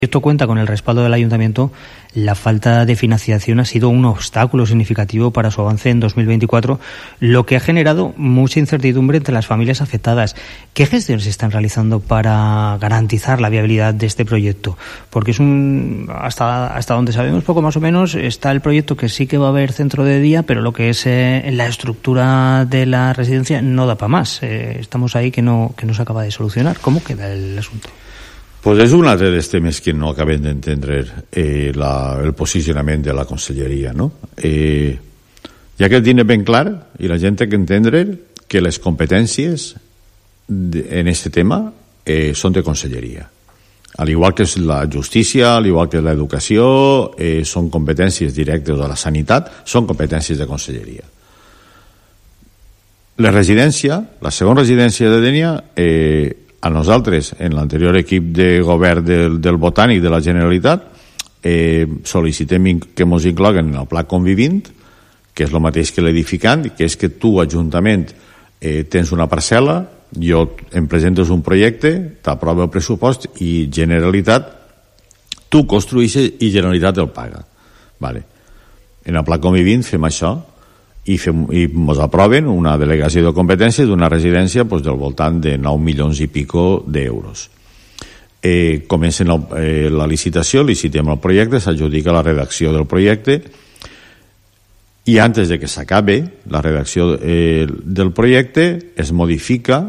Esto cuenta con el respaldo del Ayuntamiento. La falta de financiación ha sido un obstáculo significativo para su avance en 2024, lo que ha generado mucha incertidumbre entre las familias afectadas. ¿Qué gestiones se están realizando para garantizar la viabilidad de este proyecto? Porque es hasta donde sabemos poco más o menos, está el proyecto que sí que va a haber centro de día, pero lo que es la estructura de la residencia no da para más. Estamos ahí que no se acaba de solucionar. ¿Cómo queda el asunto? Pues és un altre dels temes que no acabem d'entendre el posicionament de la conselleria, no? Ja que el tindre ben clar, i la gent té que entendre que les competències en aquest tema són de conselleria. Al igual que la justícia, al igual que l'educació, són competències directes de la sanitat, són competències de conselleria. La residència, la segona residència de Dénia, a nosaltres, en l'anterior equip de govern del Botànic de la Generalitat, sol·licitem que ens incloguen en el pla convivint, que és el mateix que l'edificant, que és que tu, Ajuntament, tens una parcel·la, jo em presentes un projecte, t'aprova el pressupost i Generalitat, tu construïssis i Generalitat el paga. Vale. En el pla convivint fem això, i ens aproven una delegació de competència d'una residència del voltant de 9 milions i pico d'euros. Comencen la licitació, licitem el projecte, s'adjudica la redacció del projecte i antes de que s'acabe la redacció del projecte es modifica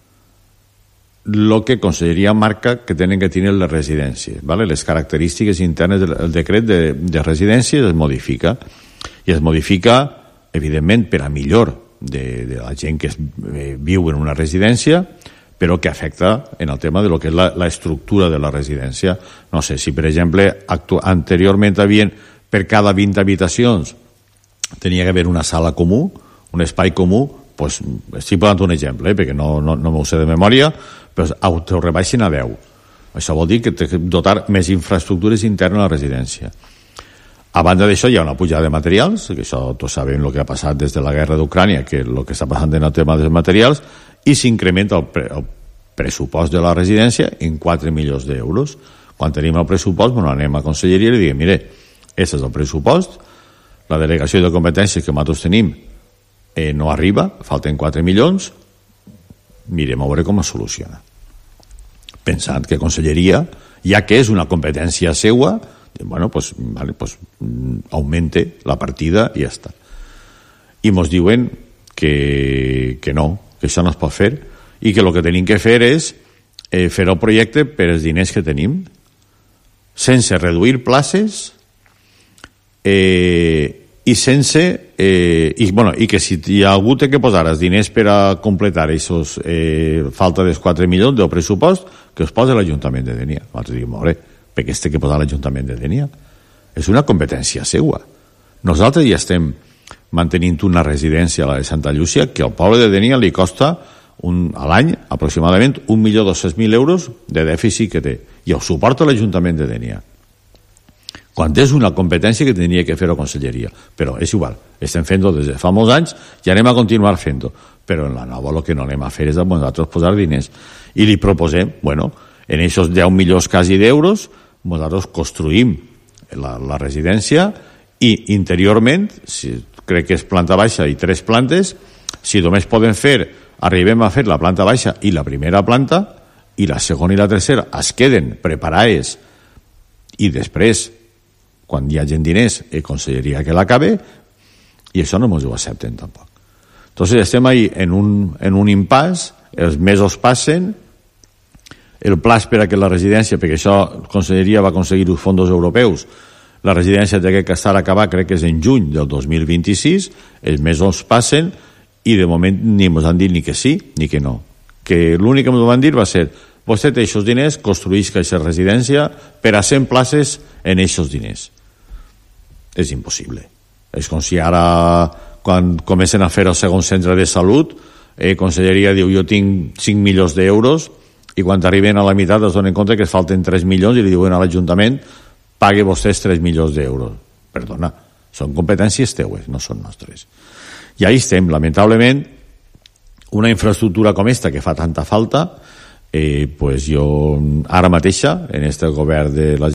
el que Conselleria marca que tenen que tenir les residències. Les característiques internes del decret de residències es modifica i es modifica evidentment per a millor de la gent que viu en una residència, però que afecta en el tema de lo que és l'estructura de la residència. No sé, si per exemple anteriorment per cada 20 habitacions tenia que haver una sala comú, un espai comú, doncs estic posant un exemple, perquè no m'ho sé de memòria, però ho rebaixen a 10. Això vol dir que té que dotar més infraestructures internes a la residència. A banda d'això hi ha una pujada de materials, que això tots sabem el que ha passat des de la guerra d'Ucrània, que el que està passant en el tema dels materials, i s'incrementa el pressupost de la residència en 4 milions d'euros. Quan tenim el pressupost, anem a Conselleria i li diem, mire, aquest és el pressupost, la delegació de competències que nosaltres tenim no arriba, falten 4 milions, mirem a veure com es soluciona. Pensant que Conselleria, ja que és una competència seua, aumente la partida i ja està. I ens diuen que no, que això no es pot fer i que el que tenim que fer és fer el projecte per els diners que tenim, sense reduir places i sense i que si hi ha algú té que posar els diners per a completar aquests falta dels 4 milions del pressupost, que es posa l'Ajuntament de Dénia. Nosaltres diguem, perquè es té que posar l'Ajuntament de Dénia. És una competència seua. Nosaltres ja estem mantenint una residència a la de Santa Llúcia que al poble de Dénia li costa a l'any aproximadament 1.200.000 euros de dèficit que té, i ho suporta l'Ajuntament de Dénia. Quan és una competència que tindria que fer la Conselleria. Però és igual, estem fent-ho des de fa molts anys i anem a continuar fent-ho. Però en la nova el que no anem a fer és a nosaltres posar diners. I li proposem, en aquests 10 milions quasi d'euros, nosaltres construïm la residència i interiorment, crec que és planta baixa i 3 plantes, si només podem arribem a fer la planta baixa i la primera planta, i la segona i la tercera es queden preparades i després, quan hi hagi diners, Conselleria que l'acabe, i això no ens ho accepten tampoc. Entonces estem ahí en un impàs, els mesos passen, el pla és per a que la residència, perquè això Conselleria va aconseguir els fons europeus, la residència té que estar acabada, crec que és en juny del 2026, els mesos passen i de moment ni ens han dit ni que sí ni que no. Que l'únic que ens van dir va ser, vostè té aquests diners, construïsca aquesta residència per a 100 places en aquests diners. És impossible. És com si ara, quan comencen a fer el segon centre de salut, Conselleria diu, jo tinc 5 milions d'euros, i quan arriben a la meitat es donen compte que es falten 3 milions i li diuen a l'Ajuntament, pague vostès 3 milions d'euros. Perdona, són competències teues, no són nostres. I ahí estem, lamentablement, una infraestructura com esta que fa tanta falta, pues jo ara mateixa en este govern de la